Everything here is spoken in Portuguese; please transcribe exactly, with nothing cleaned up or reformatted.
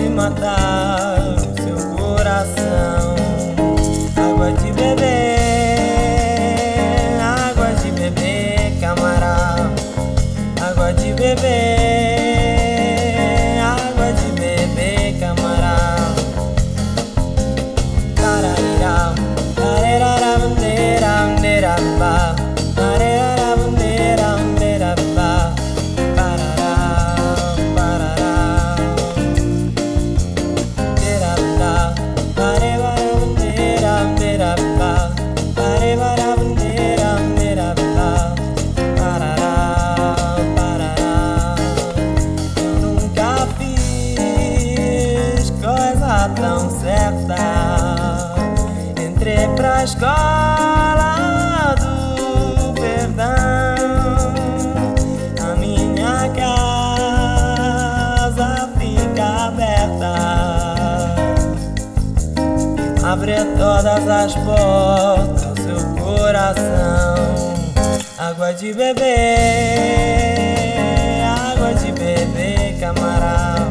pode matar o seu coração. Água de beber, água de beber, camarada. Água de beber, água de beber, camarada. Tararira, tararara, bandeira, bandeira, ba. Tararara, bandeira, bandeira, ba. Parará, parará. Bandeira, ba. Tararara, bandeira, bandeira, ba. Tararara, bandeira, bandeira, ba. Parará, parará. Eu nunca fiz coisa tão certa. Entrei pra escola do perdão. A minha casa fica aberta. Abre todas as portas ao seu coração. Água de beber, água de beber, camarada.